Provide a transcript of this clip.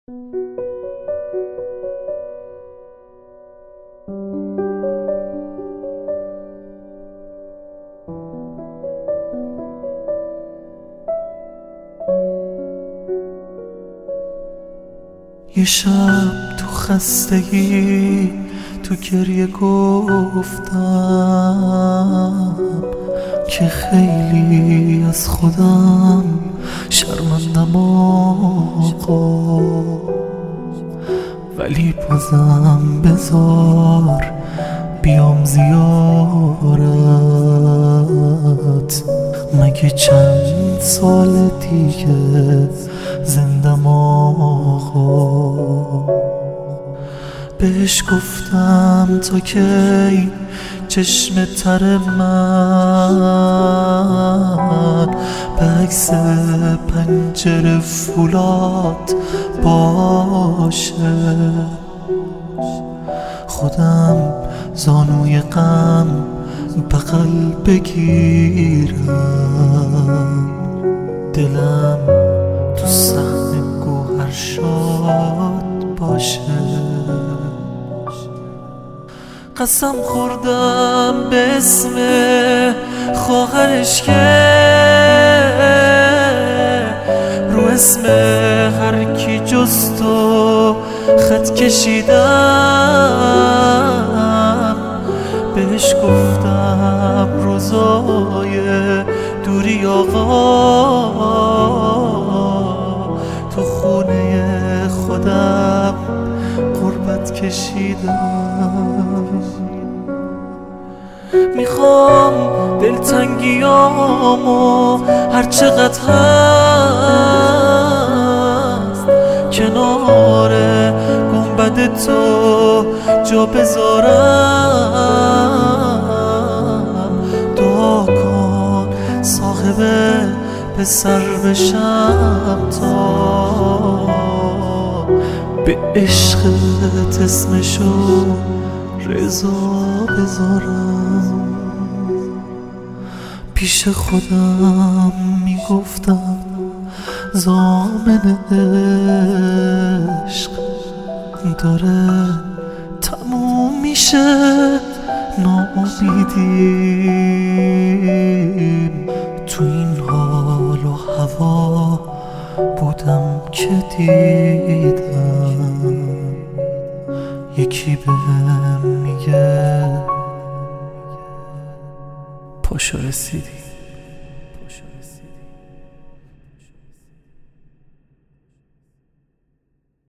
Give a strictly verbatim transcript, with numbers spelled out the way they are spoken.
یه شب تو خستگی تو گریه گفتم که خیلی از خودم شرمندم آقا، ولی بازم بذار بیام زیارت. مگه چند سال دیگه زندم آقا. بهش گفتم تا کی چشم تر من به عکس پنجره فولاد باشه. خودم زانوی غم بغل بگیرم، دلم تو صحن گوهر شاد باشه. قسم خوردم به اسم خواهرش که رو اسم هر کی جز تو خط کشیدم. بهش گفتم روزای دوری آقا تو خونه خودم غربت کشیدم. میخوام دلتنگیامو هر چقدر هست کنار گنبد تو جا بذارم. دعا کن صاحب پسر بشم تا به عشقت اسمشو رضا بذارم. پیش خودم میگفتم ضامن عشق داره تموم میشه، ناامیدیم. تو این حال و هوا بودم که دیدم یکی بهم میگه پاشو رسیدی.